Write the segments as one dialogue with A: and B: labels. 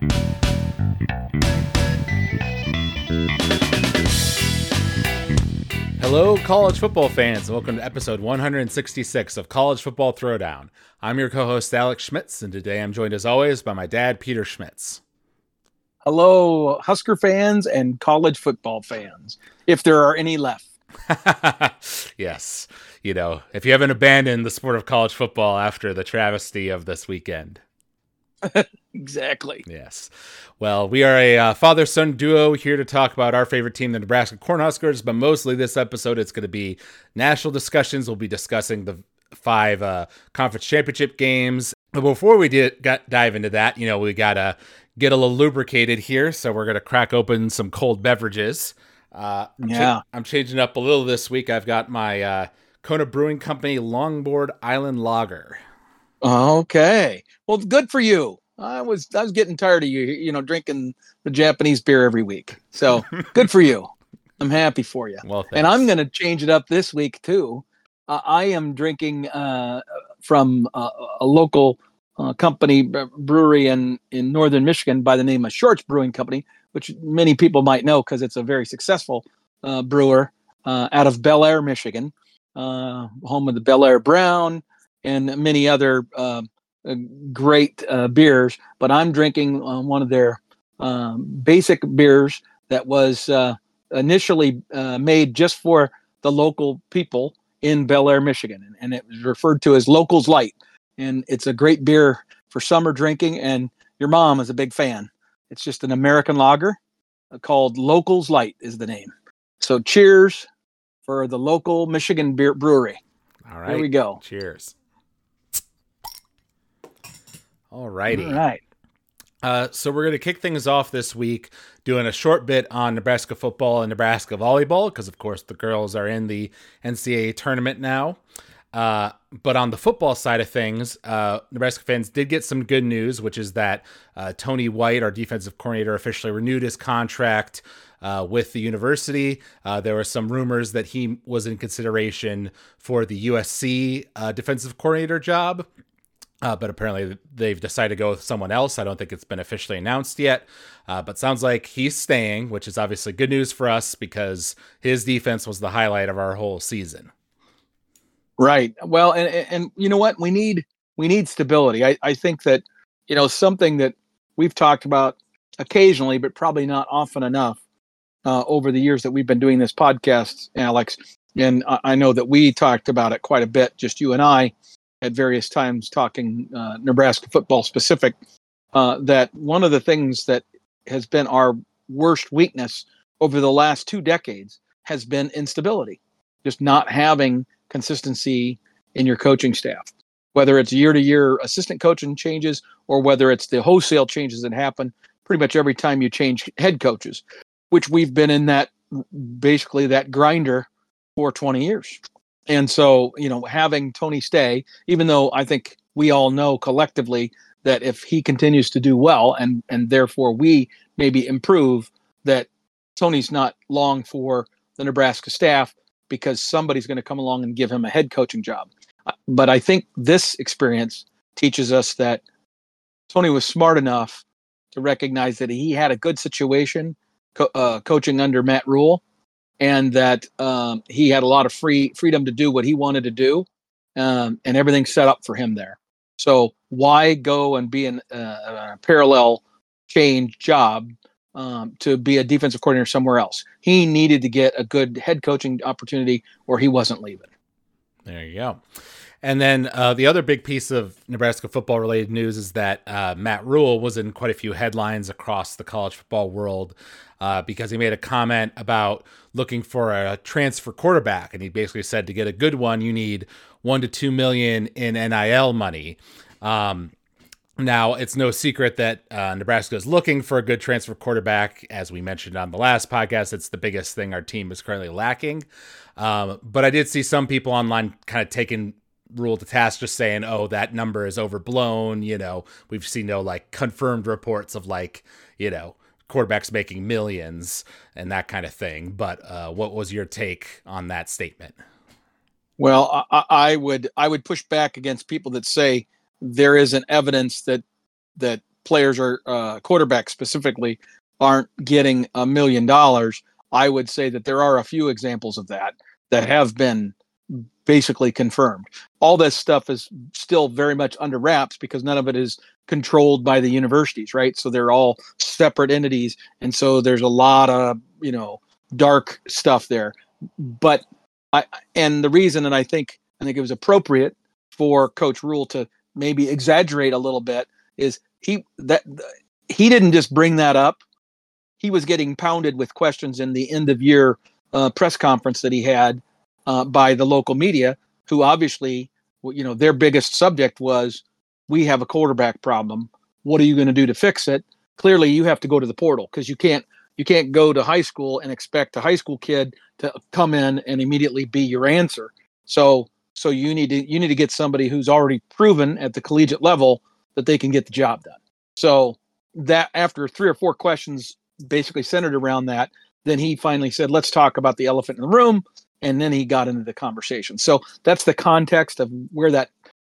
A: Hello, college football fans, and welcome to episode 166 of College Football Throwdown. I'm your co-host, Alex Schmitz, and today I'm joined, as always, by my dad, Peter Schmitz.
B: Hello, Husker fans and college football fans, if there are any left.
A: Yes, if you haven't abandoned the sport of college football after the travesty of this weekend.
B: Exactly.
A: Yes. Well, we are a father-son duo here to talk about our favorite team, the Nebraska Cornhuskers, but mostly this episode it's going to be national discussions. We'll be discussing the 5 conference championship games. But before we dive into that, we got to get a little lubricated here, so we're going to crack open some cold beverages. I'm changing up a little this week. I've got my Kona Brewing Company Longboard Island Lager.
B: Okay. Well, good for you. I was getting tired of you, drinking the Japanese beer every week. So good for you. I'm happy for you.
A: Well, thanks.
B: And I'm going to change it up this week too. I am drinking from a local company brewery in northern Michigan by the name of Shorts Brewing Company, which many people might know because it's a very successful brewer out of Bel Air, Michigan, home of the Bel Air Brown and many other great beers. But I'm drinking one of their basic beers that was initially made just for the local people in Bel Air, Michigan, and it was referred to as Locals Light. And it's a great beer for summer drinking, and your mom is a big fan. It's just an American lager called Locals Light is the name. So cheers for the local Michigan beer brewery.
A: All right.
B: Here we go.
A: Cheers. All righty.
B: All right.
A: So we're going to kick things off this week doing a short bit on Nebraska football and Nebraska volleyball because, of course, the girls are in the NCAA tournament now. But on the football side of things, Nebraska fans did get some good news, which is that Tony White, our defensive coordinator, officially renewed his contract with the university. There were some rumors that he was in consideration for the USC defensive coordinator job. But apparently they've decided to go with someone else. I don't think it's been officially announced yet, but sounds like he's staying, which is obviously good news for us because his defense was the highlight of our whole season.
B: Right. Well, and you know what? We need stability. I think that, something that we've talked about occasionally, but probably not often enough over the years that we've been doing this podcast, Alex. And I know that we talked about it quite a bit, just you and I, at various times talking Nebraska football specific, that one of the things that has been our worst weakness over the last 2 decades has been instability, just not having consistency in your coaching staff, whether it's year-to-year assistant coaching changes or whether it's the wholesale changes that happen pretty much every time you change head coaches, which we've been in that basically that grinder for 20 years. And so, having Tony stay, even though I think we all know collectively that if he continues to do well and therefore we maybe improve, that Tony's not long for the Nebraska staff because somebody's going to come along and give him a head coaching job. But I think this experience teaches us that Tony was smart enough to recognize that he had a good situation coaching under Matt Rhule, and that he had a lot of freedom to do what he wanted to do, and everything's set up for him there. So why go and be in a parallel change job to be a defensive coordinator somewhere else? He needed to get a good head coaching opportunity or he wasn't leaving.
A: There you go. And then the other big piece of Nebraska football related news is that Matt Rhule was in quite a few headlines across the college football world because he made a comment about looking for a transfer quarterback. And he basically said to get a good one, you need $1 to $2 million in NIL money. Now, it's no secret that Nebraska is looking for a good transfer quarterback. As we mentioned on the last podcast, it's the biggest thing our team is currently lacking. But I did see some people online kind of taking Rhule to task, just saying, oh, that number is overblown. We've seen no confirmed reports of quarterbacks making millions and that kind of thing. But what was your take on that statement?
B: Well, I would push back against people that say there isn't evidence that players are quarterbacks specifically aren't getting $1 million, I would say that there are a few examples of that have been basically confirmed. All this stuff is still very much under wraps because none of it is controlled by the universities, right? So they're all separate entities, and so there's a lot of dark stuff there. But the reason that I think it was appropriate for Coach Rule to maybe exaggerate a little bit is he didn't just bring that up. He was getting pounded with questions in the end of year press conference that he had by the local media, who obviously, their biggest subject was, we have a quarterback problem. What are you going to do to fix it? Clearly, you have to go to the portal because you can't go to high school and expect a high school kid to come in and immediately be your answer. So you need to get somebody who's already proven at the collegiate level that they can get the job done. So that after 3 or 4 questions basically centered around that, then he finally said, let's talk about the elephant in the room. And then he got into the conversation. So that's the context of where that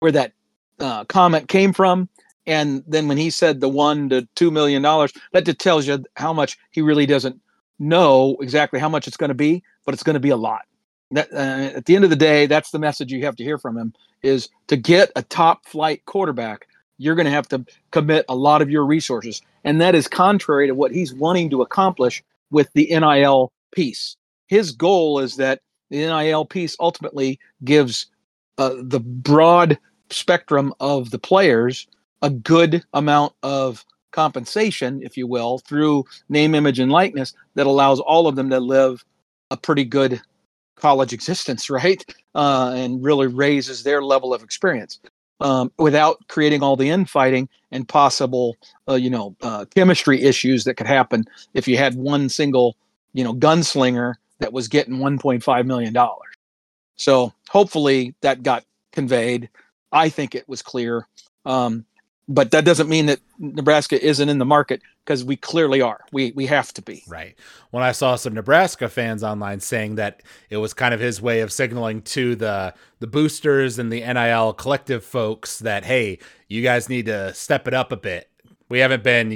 B: comment came from. And then when he said the $1 to $2 million, that just tells you how much he really doesn't know exactly how much it's going to be, but it's going to be a lot. That, at the end of the day, that's the message you have to hear from him, is to get a top flight quarterback, you're going to have to commit a lot of your resources. And that is contrary to what he's wanting to accomplish with the NIL piece. His goal is that the NIL piece ultimately gives the broad spectrum of the players a good amount of compensation, if you will, through name, image, and likeness that allows all of them to live a pretty good college existence, right? And really raises their level of experience without creating all the infighting and possible, chemistry issues that could happen if you had one single, gunslinger that was getting $1.5 million. So hopefully that got conveyed. I think it was clear. But that doesn't mean that Nebraska isn't in the market, because we clearly are. We have to be.
A: Right. When I saw some Nebraska fans online saying that it was kind of his way of signaling to the boosters and the NIL collective folks that, hey, you guys need to step it up a bit. We haven't been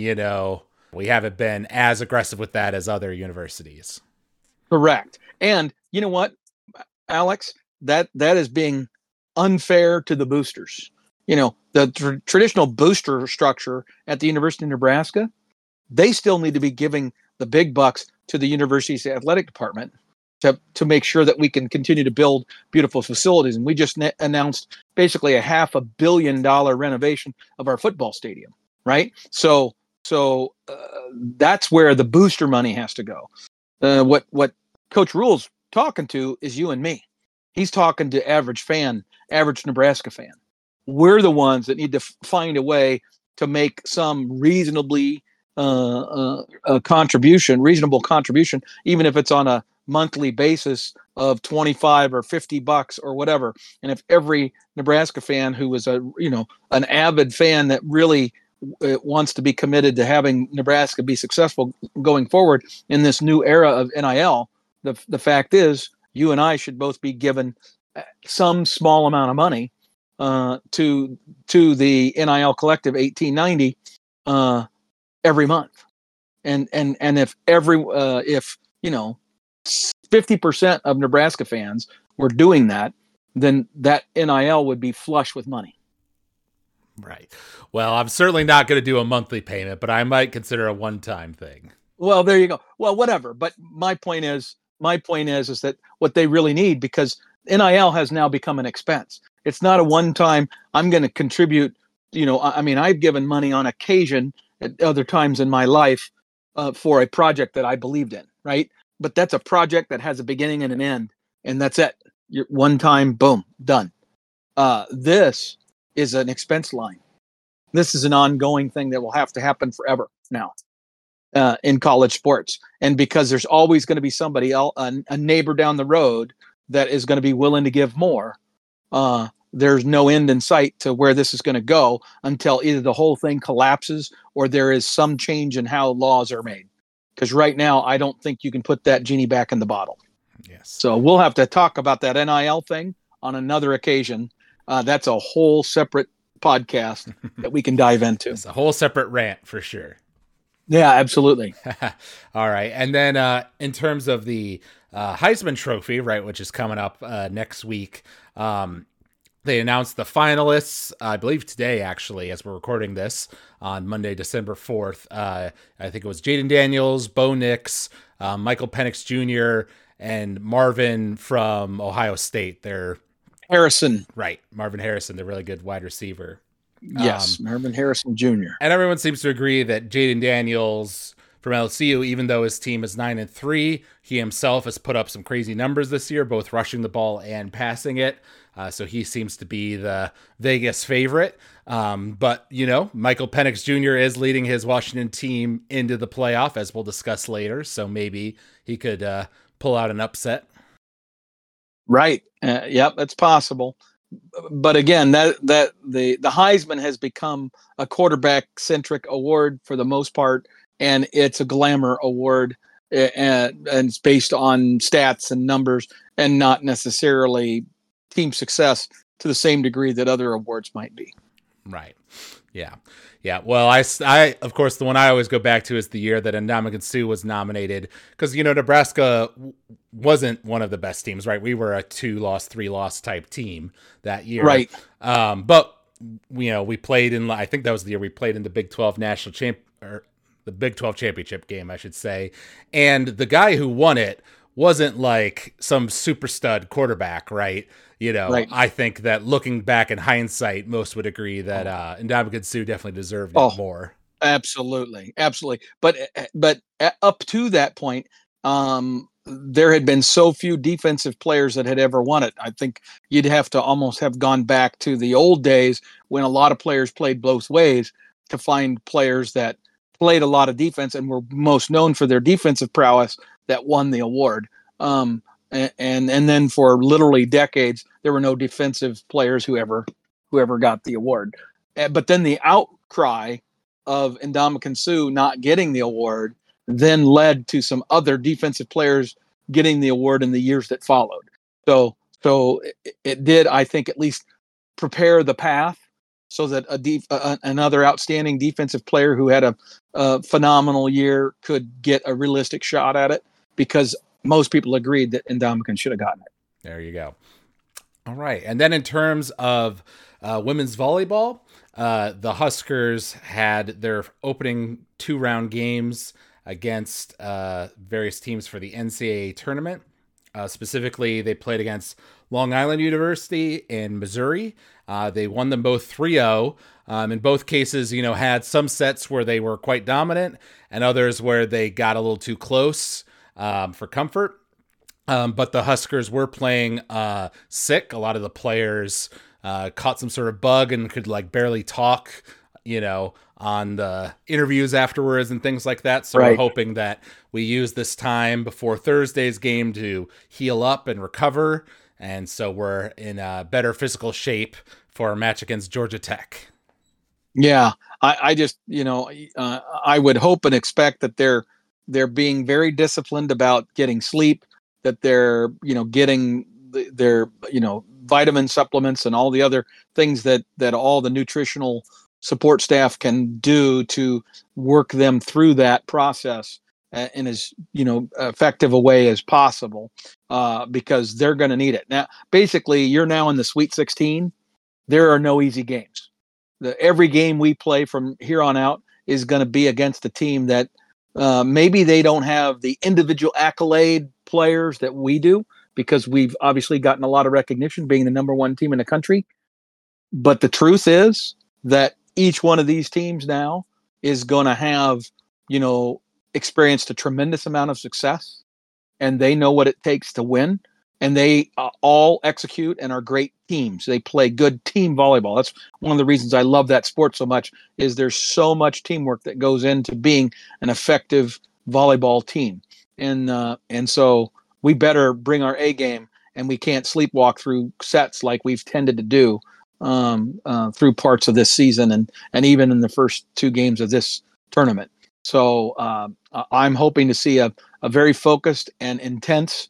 A: as aggressive with that as other universities.
B: Correct. And you know what, Alex, that is being unfair to the boosters. The traditional booster structure at the University of Nebraska, they still need to be giving the big bucks to the university's athletic department to make sure that we can continue to build beautiful facilities. And we just announced basically a $500 million renovation of our football stadium, right? So that's where the booster money has to go. What Coach Rule's talking to is you and me. He's talking to average Nebraska fan. We're the ones that need to find a way to make some reasonable contribution, even if it's on a monthly basis of $25 or $50 or whatever. And if every Nebraska fan who is an avid fan that really wants to be committed to having Nebraska be successful going forward in this new era of NIL, the fact is, you and I should both be given some small amount of money to the NIL Collective 1890 every month, and if 50% of Nebraska fans were doing that, then that NIL would be flush with money.
A: Right. Well, I'm certainly not going to do a monthly payment, but I might consider a one-time thing.
B: Well, there you go. Well, whatever. But my point is that what they really need, because NIL has now become an expense. It's not a one-time, I'm going to contribute, I've given money on occasion at other times in my life for a project that I believed in, right? But that's a project that has a beginning and an end, and that's it. You're one time, boom, done. This is an expense line. This is an ongoing thing that will have to happen forever now in college sports. And because there's always going to be somebody else, a neighbor down the road that is going to be willing to give more, there's no end in sight to where this is going to go until either the whole thing collapses or there is some change in how laws are made. Because right now, I don't think you can put that genie back in the bottle.
A: Yes.
B: So we'll have to talk about that NIL thing on another occasion. That's a whole separate podcast that we can dive into.
A: It's a whole separate rant for sure.
B: Yeah, absolutely.
A: All right. And then in terms of the Heisman Trophy, right, which is coming up next week, they announced the finalists, I believe today, actually, as we're recording this on Monday, December 4th. I think it was Jaden Daniels, Bo Nix, Michael Penix Jr., and Marvin from Ohio State. They're
B: Harrison.
A: Right. Marvin Harrison, the really good wide receiver.
B: Yes, Marvin Harrison Jr.
A: And everyone seems to agree that Jaden Daniels from LSU, even though his team is 9-3, he himself has put up some crazy numbers this year, both rushing the ball and passing it. So he seems to be the Vegas favorite. But, Michael Penix Jr. is leading his Washington team into the playoff, as we'll discuss later. So maybe he could pull out an upset.
B: Right. Yep, that's possible. But again, that the Heisman has become a quarterback-centric award for the most part, and it's a glamour award, and it's based on stats and numbers, and not necessarily team success to the same degree that other awards might be.
A: Right. Yeah. Yeah. Well, I of course, the one I always go back to is the year that Ndamukong Suh was nominated, because, Nebraska wasn't one of the best teams, right? We were a 2-loss, 3-loss type team that year.
B: Right.
A: But, we played in, I think that was the year we played in the Big 12 the Big 12 championship game, I should say. And the guy who won it wasn't like some super stud quarterback, right? Right. I think that looking back in hindsight, most would agree that Ndamukong Suh definitely deserved it more.
B: Absolutely. But up to that point, there had been so few defensive players that had ever won it. I think you'd have to almost have gone back to the old days when a lot of players played both ways to find players that played a lot of defense and were most known for their defensive prowess that won the award. And then for literally decades, there were no defensive players who ever got the award. But then the outcry of Ndamukong Suh not getting the award then led to some other defensive players getting the award in the years that followed. So it did, I think, at least prepare the path so that another outstanding defensive player who had a phenomenal year could get a realistic shot at it, because most people agreed that Ndamukong should have gotten it.
A: There you go. All right. And then in terms of women's volleyball, the Huskers had their opening 2-round games against various teams for the NCAA tournament. Specifically, they played against Long Island University in Missouri. They won them both 3-0. In both cases, had some sets where they were quite dominant and others where they got a little too close for comfort. But the Huskers were playing sick. A lot of the players caught some sort of bug and could barely talk, on the interviews afterwards and things like that. So We're hoping that we use this time before Thursday's game to heal up and recover. And so we're in a better physical shape for a match against Georgia Tech.
B: Yeah, I just, I would hope and expect that they're being very disciplined about getting sleep, that they're, getting their, vitamin supplements and all the other things that all the nutritional support staff can do to work them through that process in as, effective a way as possible, because they're going to need it. Now, basically, you're now in the Sweet 16. There are no easy games. Every game we play from here on out is going to be against a team that maybe they don't have the individual accolade players that we do, because we've obviously gotten a lot of recognition being the number one team in the country. But the truth is that each one of these teams now is going to have, experienced a tremendous amount of success, and they know what it takes to win. And they all execute and are great teams. They play good team volleyball. That's one of the reasons I love that sport so much, is there's so much teamwork that goes into being an effective volleyball team. And so we better bring our A game, and we can't sleepwalk through sets like we've tended to do through parts of this season and even in the first 2 games of this tournament. So I'm hoping to see a very focused and intense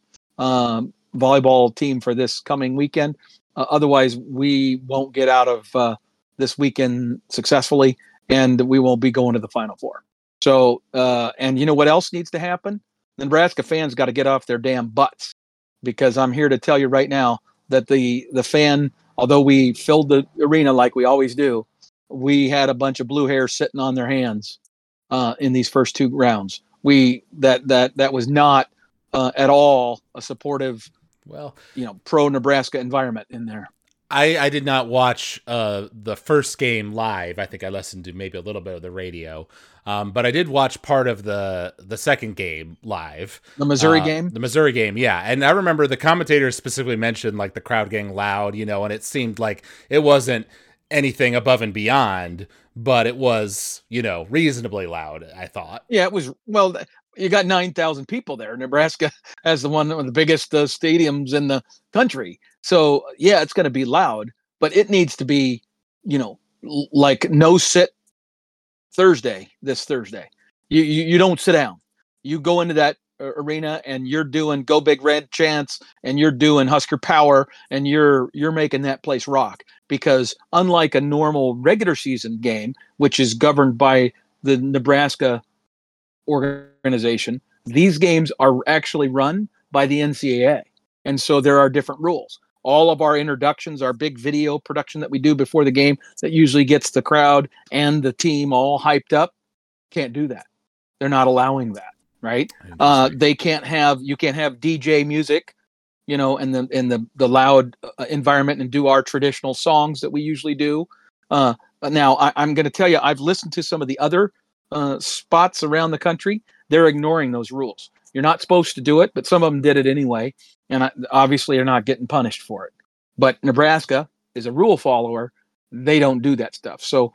B: volleyball team for this coming weekend. Otherwise, we won't get out of this weekend successfully, and we will be going to the Final Four. So, and you know what else needs to happen? The Nebraska fans got to get off their damn butts, because I'm here to tell you right now that the fan, although we filled the arena like we always do, we had a bunch of blue hairs sitting on their hands in these first 2 rounds. That was not at all a supportive, pro Nebraska environment in there.
A: I did not watch the first game live. I think I listened to maybe a little bit of the radio, but I did watch part of the second game live.
B: The Missouri game?
A: The Missouri game, yeah. And I remember the commentators specifically mentioned like the crowd getting loud, and it seemed like it wasn't anything above and beyond, but it was, reasonably loud, I thought.
B: Yeah, it was. Well, you got 9,000 people there. Nebraska has one of the biggest stadiums in the country. So, yeah, it's going to be loud, but it needs to be, like no sit this Thursday. You don't sit down. You go into that arena and you're doing Go Big Red chants, and you're doing Husker Power, and you're making that place rock. Because unlike a normal regular season game, which is governed by the Nebraska organization, these games are actually run by the NCAA. And so there are different rules. All of our introductions, our big video production that we do before the game that usually gets the crowd and the team all hyped up, can't do that. They're not allowing that, right? You can't have DJ music, in the loud environment, and do our traditional songs that we usually do. Now, I'm going to tell you, I've listened to some of the other spots around the country. They're ignoring those rules. You're not supposed to do it, but some of them did it anyway, and obviously are not getting punished for it. But Nebraska is a rule follower. They don't do that stuff. So,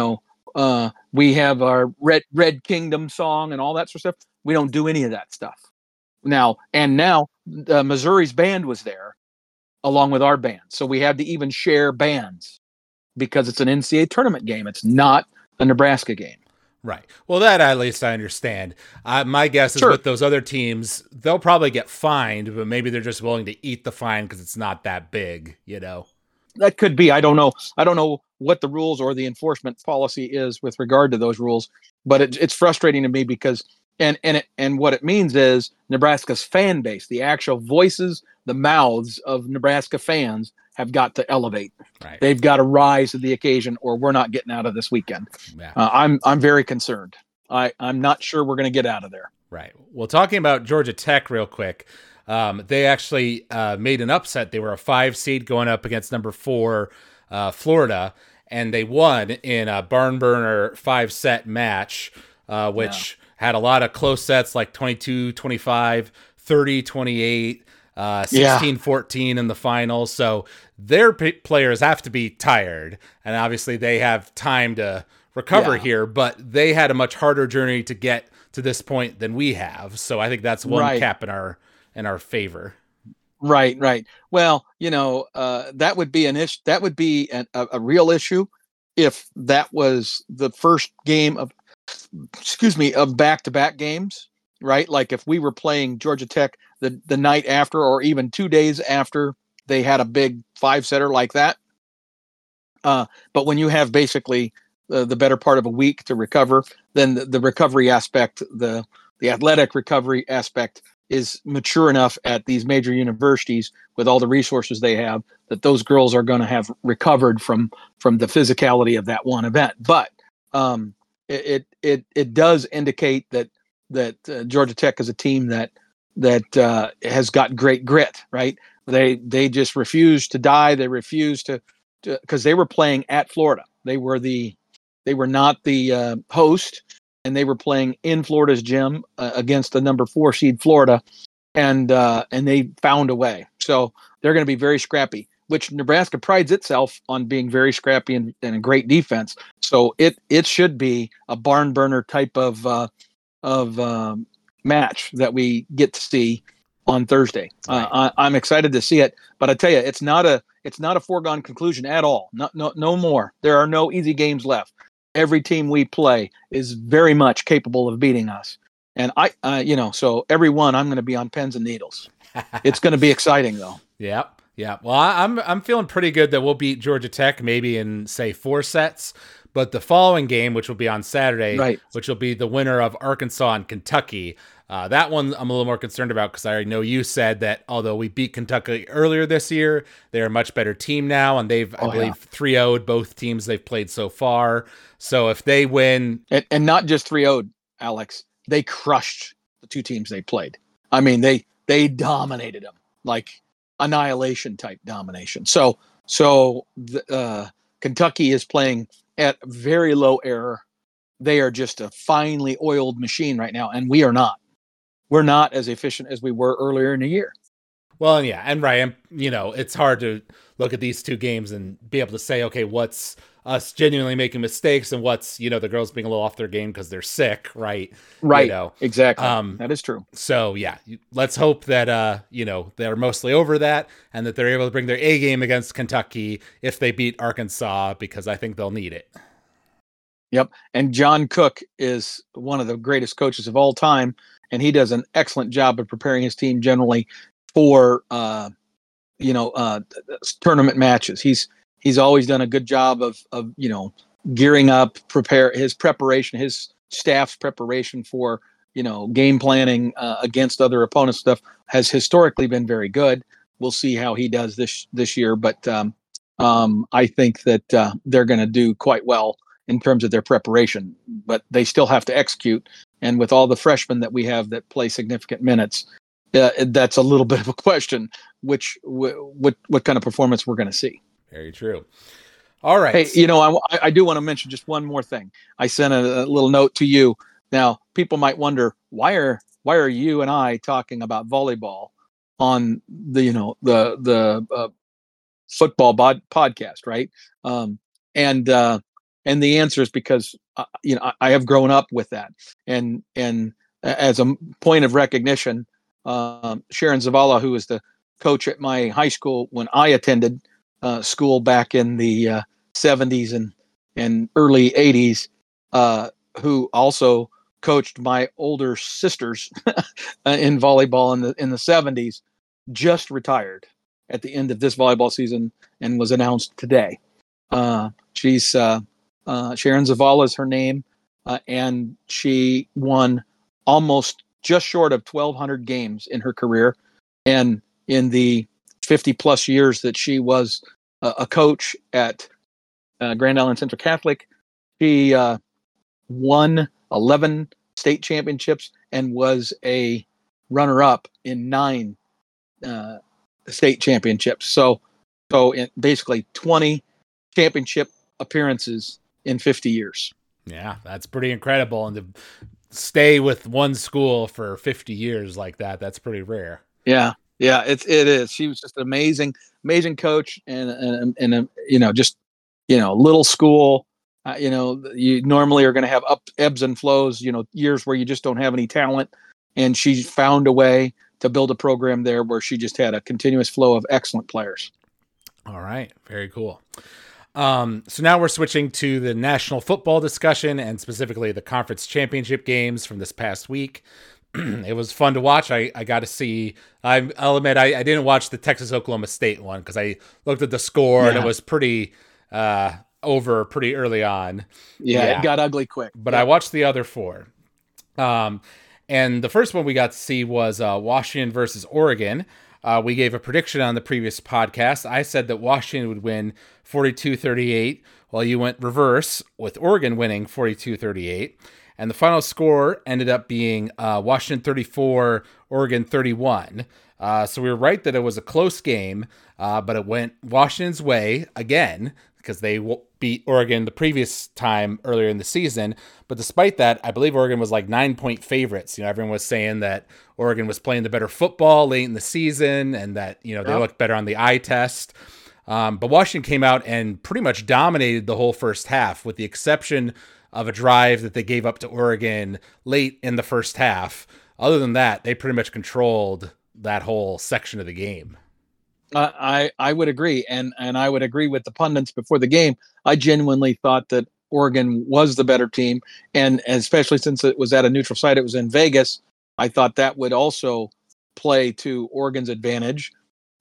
B: we have our Red Kingdom song and all that sort of stuff. We don't do any of that stuff. Now Missouri's band was there along with our band. So we had to even share bands because it's an NCAA tournament game. It's not a Nebraska game.
A: Right. Well, that at least I understand. My guess is with those other teams, they'll probably get fined, but maybe they're just willing to eat the fine because it's not that big,
B: That could be. I don't know. I don't know what the rules or the enforcement policy is with regard to those rules, but it's frustrating to me because and what it means is Nebraska's fan base, the actual voices, the mouths of Nebraska fans have got to elevate.
A: Right.
B: They've got to rise to the occasion, or we're not getting out of this weekend.
A: Yeah.
B: I'm very concerned. I'm not sure we're going to get out of there.
A: Right. Well, talking about Georgia Tech real quick, they actually made an upset. They were a 5 seed going up against number 4 Florida, and they won in a barn burner 5-set match, which had a lot of close sets like 22-25, 30-28, 16-14 in the final. So their players have to be tired, and obviously they have time to recover here, but they had a much harder journey to get to this point than we have. So I think that's one cap in our favor.
B: Right. Well, that would be an issue. That would be a real issue if that was the first game of back-to-back games, right? Like if we were playing Georgia Tech the night after, or even 2 days after they had a big 5-setter like that. But when you have basically the better part of a week to recover, then the recovery aspect, the athletic recovery aspect is mature enough at these major universities with all the resources they have that those girls are going to have recovered from the physicality of that one event. But it does indicate that Georgia Tech is a team that has got great grit, right? They just refuse to die. They refuse to because they were playing at Florida. They were not the host, and they were playing in Florida's gym against the number 4 seed Florida, and they found a way. So they're going to be very scrappy, which Nebraska prides itself on being very scrappy and a great defense. So it should be a barn burner type of match that we get to see on Thursday. I'm excited to see it, but I tell you, it's not a foregone conclusion at all. No more. There are no easy games left. Every team we play is very much capable of beating us. And so every one, I'm going to be on pins and needles. It's going to be exciting though.
A: Yep. Yeah, well, I'm feeling pretty good that we'll beat Georgia Tech maybe in say 4 sets, but the following game, which will be on Saturday,
B: Right.
A: which will be the winner of Arkansas and Kentucky, that one I'm a little more concerned about because I know you said that although we beat Kentucky earlier this year, they're a much better team now, and they've I believe 3-0'd both teams they've played so far. So if they win,
B: and not just 3-0'd, Alex, they crushed the two teams they played. I mean, they dominated them like annihilation type domination. So Kentucky is playing at very low error. They are just a finely oiled machine right now, and we are not. We're not as efficient as we were earlier in the year.
A: Well, yeah, and right, it's hard to look at these two games and be able to say, okay, what's us genuinely making mistakes and what's, the girls being a little off their game because they're sick, right?
B: Right, exactly. That is true.
A: So, yeah, let's hope that, they're mostly over that and that they're able to bring their A game against Kentucky if they beat Arkansas, because I think they'll need it.
B: Yep, and John Cook is one of the greatest coaches of all time, and he does an excellent job of preparing his team generally for tournament matches. He's always done a good job of gearing up, his staff's preparation for game planning against other opponents. Stuff has historically been very good. We'll see how he does this year, but I think that they're going to do quite well in terms of their preparation. But they still have to execute, and with all the freshmen that we have that play significant minutes, that's a little bit of a question. What kind of performance we're going to see?
A: Very true. All right.
B: Hey, I do want to mention just one more thing. I sent a little note to you. Now, people might wonder why are you and I talking about volleyball on the football podcast, right? And the answer is because I have grown up with that, and as a point of recognition, Sharon Zavala, who was the coach at my high school when I attended school back in the 70s and early 80s, who also coached my older sisters in volleyball in the 70s, just retired at the end of this volleyball season and was announced today. She's Sharon Zavala is her name, and she won almost just short of 1,200 games in her career, and in the 50 plus years that she was a coach at Grand Island Central Catholic, she won 11 state championships and was a runner-up in 9 state championships. So basically 20 championship appearances in 50 years.
A: Yeah, that's pretty incredible. And to stay with one school for 50 years like that's pretty rare.
B: Yeah, it is. She was just an amazing coach, and just little school. You normally are going to have ebbs and flows. Years where you just don't have any talent, and she found a way to build a program there where she just had a continuous flow of excellent players.
A: All right, very cool. So now we're switching to the national football discussion, and specifically the conference championship games from this past week. It was fun to watch. I got to see, I'll admit, I didn't watch the Texas-Oklahoma State one because I looked at the score and it was pretty over pretty early on.
B: Yeah, it got ugly quick.
A: But I watched the other 4. And the first one we got to see was Washington versus Oregon. We gave a prediction on the previous podcast. I said that Washington would win 42-38, while you went reverse with Oregon winning 42-38. And the final score ended up being Washington 34, Oregon 31. So we were right that it was a close game, but it went Washington's way again because they beat Oregon the previous time earlier in the season. But despite that, I believe Oregon was like 9-point favorites. Everyone was saying that Oregon was playing the better football late in the season and that, they looked better on the eye test. But Washington came out and pretty much dominated the whole first half, with the exception of a drive that they gave up to Oregon late in the first half. Other than that, they pretty much controlled that whole section of the game.
B: I would agree, and I would agree with the pundits before the game. I genuinely thought that Oregon was the better team, and especially since it was at a neutral site, it was in Vegas. I thought that would also play to Oregon's advantage.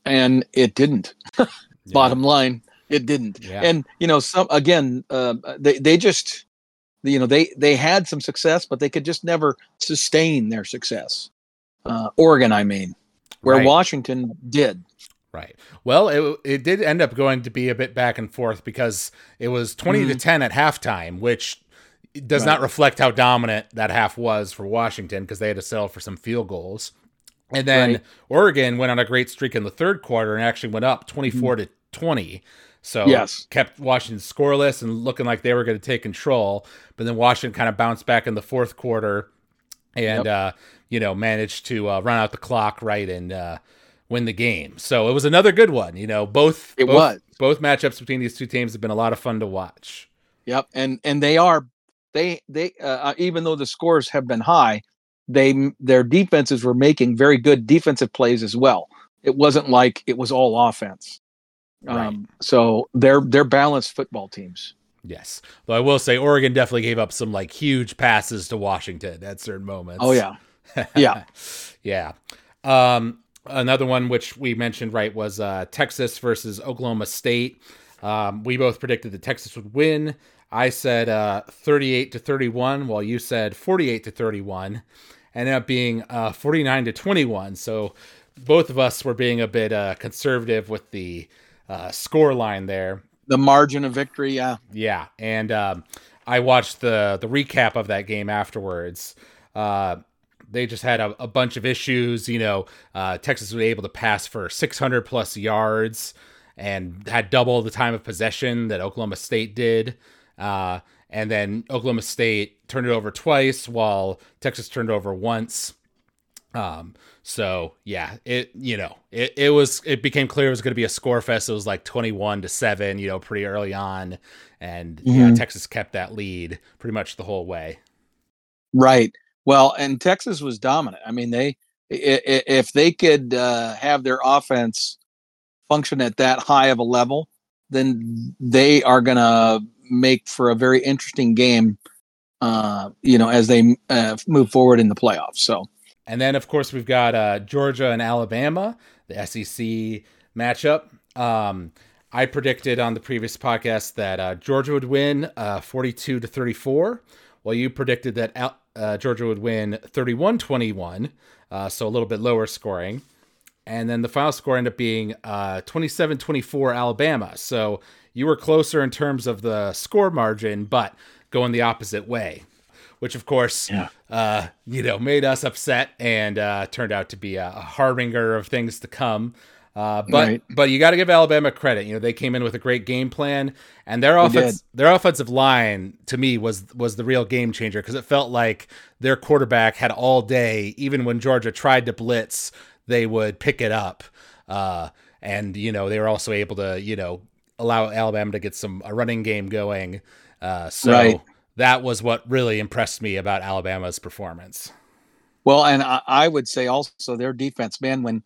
B: and it didn't.
A: Yeah.
B: Bottom line, it didn't.
A: Yeah.
B: And some again, they just they had some success, but they could just never sustain their success. Oregon, I mean, where
A: Right.
B: Washington did.
A: Right. Well, it did end up going to be a bit back and forth because it was 20 to
B: Mhm.
A: 10 at halftime, which does not
B: Right.
A: reflect how dominant that half was for Washington because they had to settle for some field goals. And then
B: Right.
A: Oregon went on a great streak in the third quarter and actually went up
B: Mhm.
A: 24 to 20. So
B: Yes.
A: kept Washington scoreless and looking like they were going to take control. But then Washington kind of bounced back in the fourth quarter and,
B: Yep.
A: managed to run out the clock right and win the game. So it was another good one. Both
B: It
A: both
B: was.
A: both matchups between these two teams have been a lot of fun to watch.
B: Yep. And they even though the scores have been high, their defenses were making very good defensive plays as well. It wasn't like it was all offense.
A: Right.
B: So they're balanced football teams.
A: Yes. Though I will say Oregon definitely gave up some like huge passes to Washington at certain moments.
B: Oh yeah. Yeah.
A: Yeah. Another one which we mentioned, right, was Texas versus Oklahoma State. We both predicted that Texas would win. I said 38 to 31, while you said 48 to 31. Ended up being 49 to 21. So both of us were being a bit conservative with the score line there.
B: The margin of victory, yeah.
A: Yeah, and I watched the recap of that game afterwards. They just had a bunch of issues. Texas was able to pass for 600 plus yards and had double the time of possession that Oklahoma State did. And then Oklahoma State turned it over twice while Texas turned it over once. So yeah, it became clear it was going to be a score fest. It was like 21 to 7, pretty early on. And yeah, Texas kept that lead pretty much the whole way.
B: Right. Well, and Texas was dominant. I mean, if they could have their offense function at that high of a level, then they are going to make for a very interesting game, as they move forward in the playoffs. So,
A: and then of course we've got Georgia and Alabama, the SEC matchup. I predicted on the previous podcast that Georgia would win 42 to 34, while you predicted that Georgia would win 31-21, so a little bit lower scoring. And then the final score ended up being 27-24 Alabama. So you were closer in terms of the score margin, but going the opposite way, which of course, made us upset and turned out to be a harbinger of things to come. But you got to give Alabama credit. They came in with a great game plan, and their offensive line to me was the real game changer, because it felt like their quarterback had all day. Even when Georgia tried to blitz, they would pick it up, and they were also able to allow Alabama to get a running game going. That was what really impressed me about Alabama's performance.
B: Well, and I would say also their defense, man.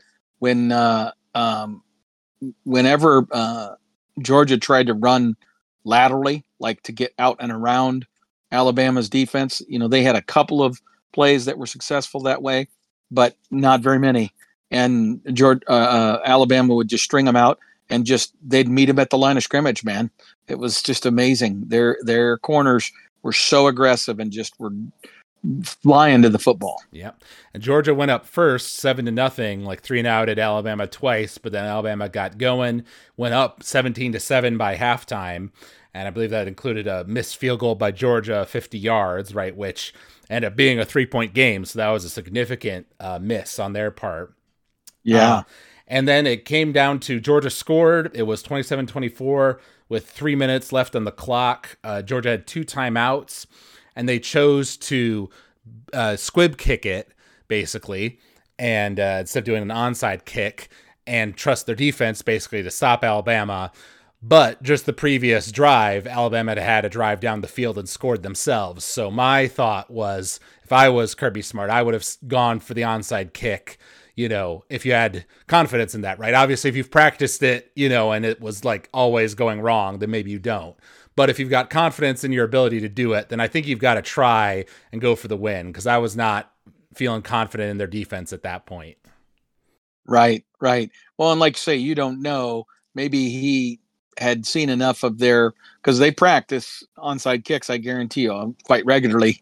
B: Whenever Georgia tried to run laterally, like to get out and around Alabama's defense, they had a couple of plays that were successful that way, but not very many. And Alabama would just string them out, and they'd meet them at the line of scrimmage. Man, it was just amazing. Their corners were so aggressive and just were flying to the football.
A: Yep. And Georgia went up first 7-0, like 3 and out at Alabama twice, but then Alabama got going, went up 17-7 by halftime. And I believe that included a missed field goal by Georgia, 50 yards, right, which ended up being a 3-point game. So that was a significant miss on their part.
B: Yeah.
A: And then it came down to Georgia scored. It was 27-24 with 3 minutes left on the clock. Georgia had 2 timeouts, and they chose to squib kick it, basically, and instead of doing an onside kick, and trust their defense basically to stop Alabama. But just the previous drive, Alabama had a drive down the field and scored themselves. So my thought was, if I was Kirby Smart, I would have gone for the onside kick, if you had confidence in that, right? Obviously, if you've practiced it, and it was like always going wrong, then maybe you don't. But if you've got confidence in your ability to do it, then I think you've got to try and go for the win, because I was not feeling confident in their defense at that point.
B: Right, right. Well, and like say, you don't know. Maybe he had seen enough of their because they practice onside kicks. I guarantee you, quite regularly,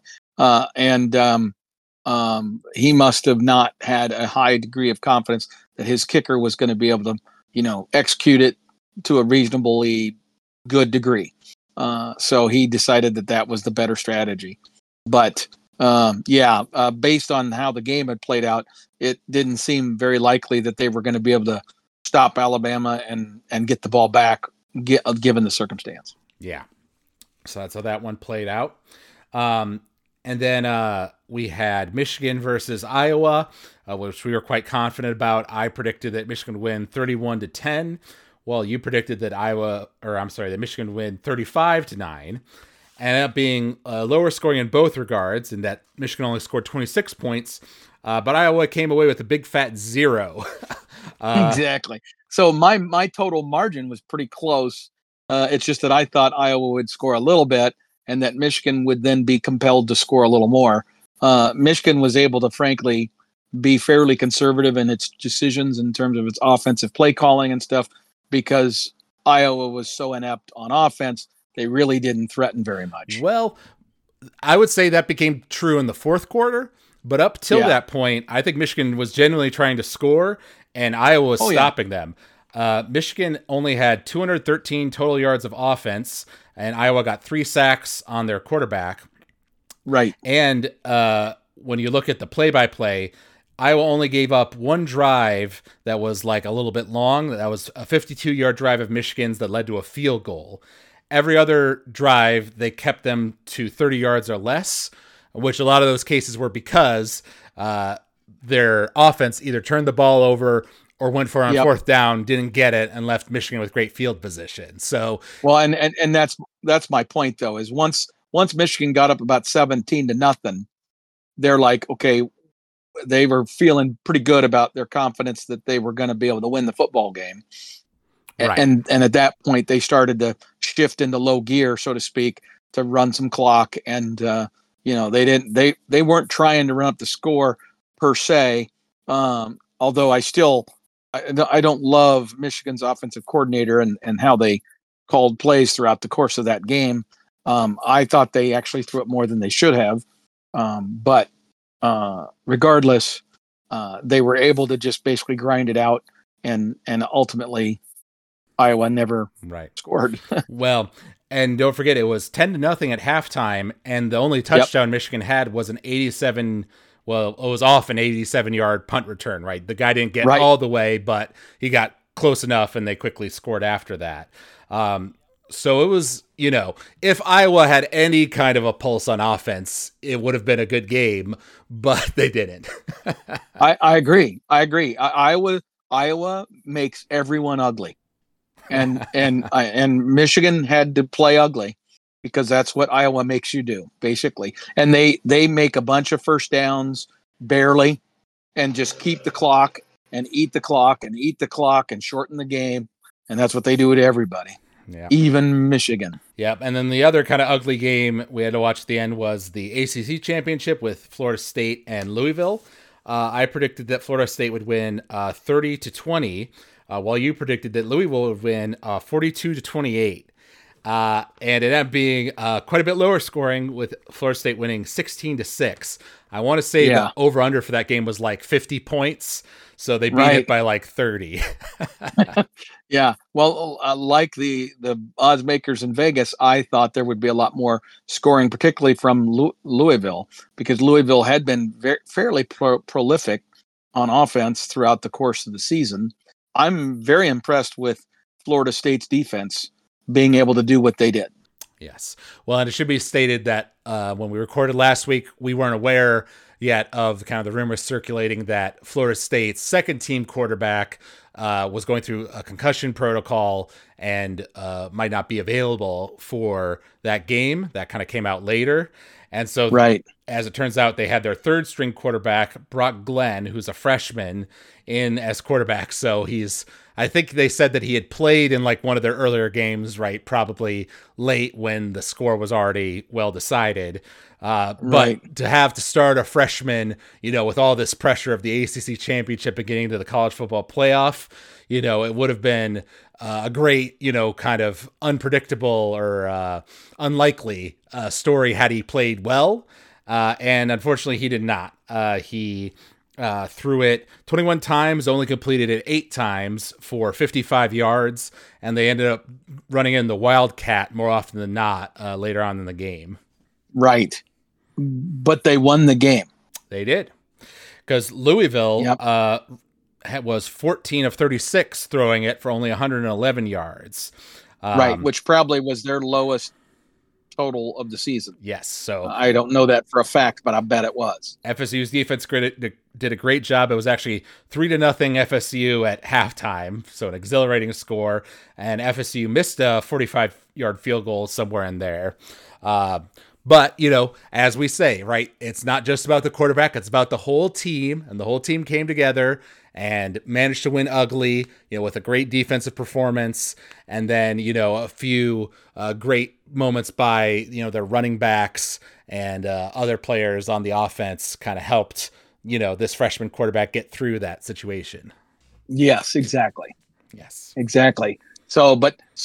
B: and he must have not had a high degree of confidence that his kicker was going to be able to, execute it to a reasonably good degree. So he decided that that was the better strategy. But based on how the game had played out, it didn't seem very likely that they were going to be able to stop Alabama and get the ball back, given the circumstance.
A: Yeah. So that's how that one played out. And then we had Michigan versus Iowa, which we were quite confident about. I predicted that Michigan would win 31-10. Well, you predicted that that Michigan would win 35-9. Ended up being lower scoring in both regards, in that Michigan only scored 26 points, but Iowa came away with a big fat 0.
B: Exactly. So my total margin was pretty close. It's just that I thought Iowa would score a little bit, and that Michigan would then be compelled to score a little more. Michigan was able to, frankly, be fairly conservative in its decisions in terms of its offensive play calling and stuff, because Iowa was so inept on offense. They really didn't threaten very much.
A: Well, I would say that became true in the fourth quarter, but up till that point, I think Michigan was genuinely trying to score, and Iowa was stopping them. Michigan only had 213 total yards of offense, and Iowa got 3 sacks on their quarterback.
B: Right.
A: And when you look at the play-by-play, Iowa only gave up one drive that was like a little bit long. That was a 52-yard drive of Michigan's that led to a field goal. Every other drive, they kept them to 30 yards or less, which a lot of those cases were because their offense either turned the ball over or went for on fourth down, didn't get it, and left Michigan with great field position. So,
B: well, and that's my point though, is once Michigan got up about 17-0, they're like, okay, they were feeling pretty good about their confidence that they were going to be able to win the football game. Right. And at that point, they started to shift into low gear, so to speak, to run some clock. And they weren't trying to run up the score per se. Although I don't love Michigan's offensive coordinator and how they called plays throughout the course of that game. I thought they actually threw it more than they should have. But regardless, they were able to just basically grind it out, and ultimately Iowa never scored.
A: Well, and don't forget, it was 10-0 at halftime, and the only touchdown Michigan had was an 87-yard punt return, right? The guy didn't get all the way, but he got close enough, and they quickly scored after that. So it was, if Iowa had any kind of a pulse on offense, it would have been a good game, but they didn't.
B: I agree. Iowa makes everyone ugly. And Michigan had to play ugly, because that's what Iowa makes you do, basically. And they make a bunch of first downs barely, and just keep the clock and eat the clock and eat the clock and shorten the game. And that's what they do to everybody. Yeah. Even Michigan.
A: Yep. And then the other kind of ugly game we had to watch at the end was the ACC championship with Florida State and Louisville. I predicted that Florida State would win 30-20. While you predicted that Louisville would win 42-28. And it ended up being quite a bit lower scoring, with Florida State winning 16-6. I want to say the over-under for that game was like 50 points, so they beat it by like 30.
B: Yeah, well, like the odds makers in Vegas, I thought there would be a lot more scoring, particularly from Louisville, because Louisville had been fairly prolific on offense throughout the course of the season. I'm very impressed with Florida State's defense being able to do what they did.
A: Yes. Well, and it should be stated that when we recorded last week, we weren't aware yet of kind of the rumors circulating that Florida State's second team quarterback was going through a concussion protocol and might not be available for that game. That kind of came out later. And so, as it turns out, they had their third string quarterback, Brock Glenn, who's a freshman, in as quarterback. So I think they said that he had played in like one of their earlier games, right? Probably late when the score was already well decided. But to have to start a freshman, with all this pressure of the ACC championship and getting to the college football playoff, it would have been a great, kind of unpredictable or unlikely story had he played well. And unfortunately, he did not. He threw it 21 times, only completed it 8 times for 55 yards, and they ended up running in the Wildcat more often than not later on in the game.
B: Right. But they won the game.
A: They did. Because Louisville was 14 of 36 throwing it for only 111 yards.
B: Right, which probably was their lowest total of the season.
A: Yes. So
B: I don't know that for a fact, but I bet it was.
A: FSU's defense did a great job. It was actually 3-0 FSU at halftime, so an exhilarating score. And FSU missed a 45-yard field goal somewhere in there. But, as we say, right, it's not just about the quarterback. It's about the whole team, and the whole team came together and managed to win ugly, with a great defensive performance. And then, a few great moments by, their running backs and other players on the offense kind of helped, this freshman quarterback get through that situation.
B: Yes, exactly.
A: Yes,
B: exactly. So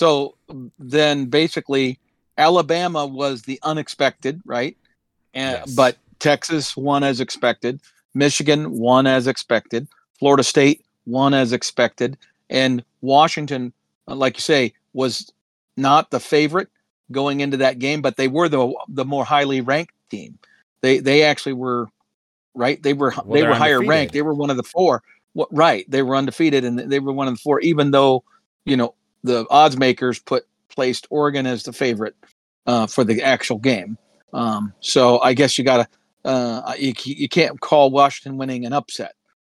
B: then basically Alabama was the unexpected, right?
A: Yes.
B: But Texas won as expected. Michigan won as expected. Florida State won as expected. And Washington, like you say, was not the favorite going into that game, but they were the more highly ranked team. They actually were, right? They were higher ranked. They were one of the 4. Right. They were undefeated, and they were one of the 4, even though, the odds makers placed Oregon as the favorite for the actual game. So I guess you got to you can't call Washington winning an upset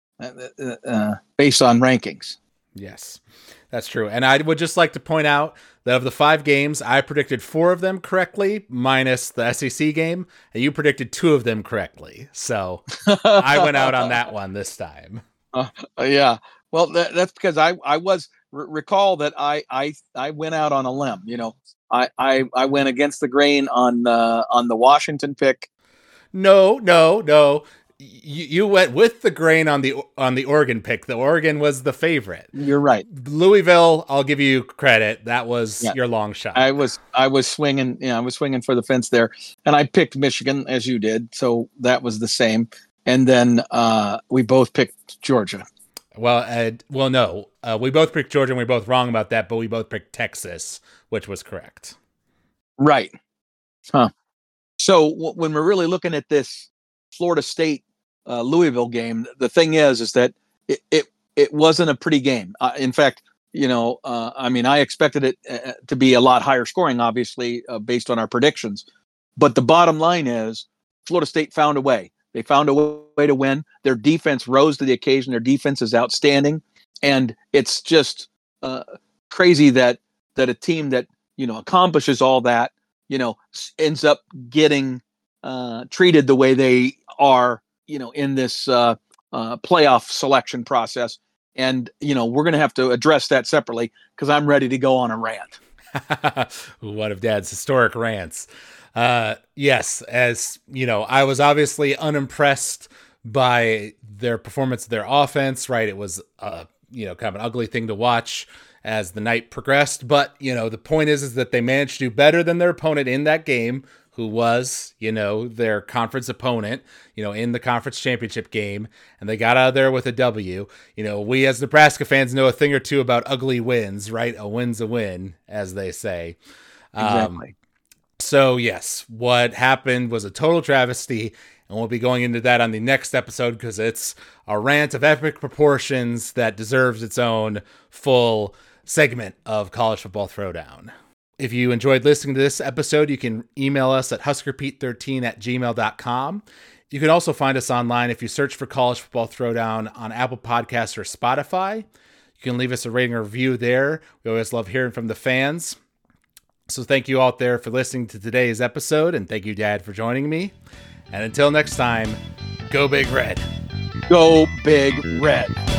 B: based on rankings.
A: Yes, that's true. And I would just like to point out that of the 5 games, I predicted 4 of them correctly, minus the SEC game, and you predicted 2 of them correctly. So I went out on that one this time.
B: Yeah. Well, that's because I was recall that I went out on a limb. I went against the grain on the Washington pick.
A: No. You went with the grain on the Oregon pick. The Oregon was the favorite.
B: You're right.
A: Louisville, I'll give you credit. That was your long shot.
B: I was swinging. I was swinging for the fence there, and I picked Michigan as you did. So that was the same. And then we both picked Georgia.
A: Well, no. We both picked Georgia, and we were both wrong about that, but we both picked Texas, which was correct.
B: Right. Huh. So when we're really looking at this Florida State Louisville game, the thing is that it wasn't a pretty game. In fact, I expected it to be a lot higher scoring, obviously, based on our predictions. But the bottom line is Florida State found a way. They found a way to win. Their defense rose to the occasion. Their defense is outstanding. And it's just crazy that a team that, accomplishes all that, ends up getting treated the way they are, in this playoff selection process. And, we're going to have to address that separately because I'm ready to go on a rant.
A: One of Dad's historic rants. Yes, as I was obviously unimpressed by their performance of their offense, right? It was, kind of an ugly thing to watch as the night progressed. But, the point is that they managed to do better than their opponent in that game, who was, their conference opponent, in the conference championship game, and they got out of there with a W. We as Nebraska fans know a thing or two about ugly wins, right? A win's a win, as they say.
B: Exactly.
A: So yes, what happened was a total travesty, and we'll be going into that on the next episode because it's a rant of epic proportions that deserves its own full segment of College Football Throwdown. If you enjoyed listening to this episode, you can email us at huskerpete13@gmail.com. You can also find us online if you search for College Football Throwdown on Apple Podcasts or Spotify. You can leave us a rating or review there. We always love hearing from the fans. So thank you out there for listening to today's episode, and thank you, Dad, for joining me. And until next time, go Big Red.
B: Go Big Red.